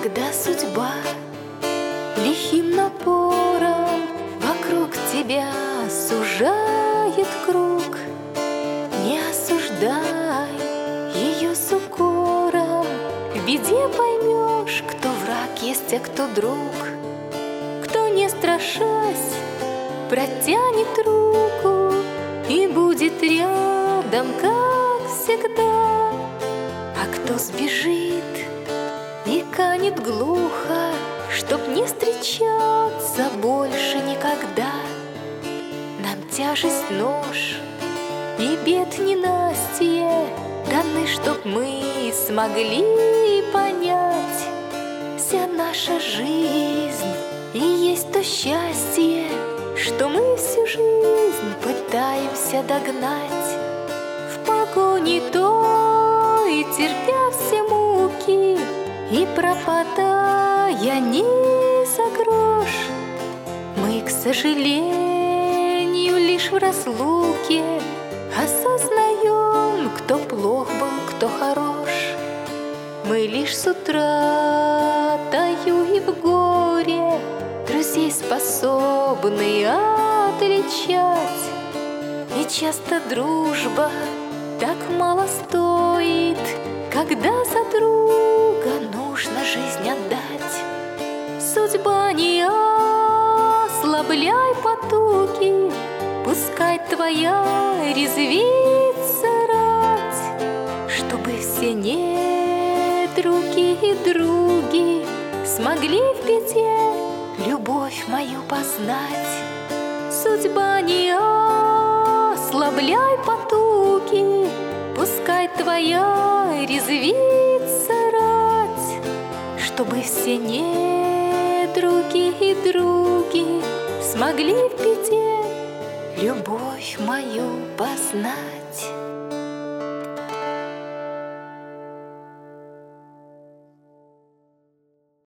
когда судьба лихим напором вокруг тебя сужает круг. Не осуждай ее с укором, в беде поймешь, кто враг есть, а кто друг. Кто, не страшась, протянет руку и будет рядом, как всегда. А кто сбежит и канет глухо, чтоб не встречаться больше никогда. Нам тяжесть нож и бед ненастье даны, чтоб мы смогли понять: вся наша жизнь и есть то счастье, что мы всю жизнь пытаемся догнать. В погоне той, терпя все муки и пропадая не за грош, мы, к сожалению, лишь в разлуке осознаем, кто плох был, кто хорош. Мы лишь с утра таю и в горе друзей способны отличать. И часто дружба так мало стоит, когда за друга нужно жизнь отдать. Судьба, не ослабляй потуги, пускай твоя резвится рать, чтобы все недруги и други смогли в беде любовь мою познать. Судьба, не ослабляй потуги, пускай твоя резвится рать, чтобы все недруги и други смогли в беде любовь мою познать.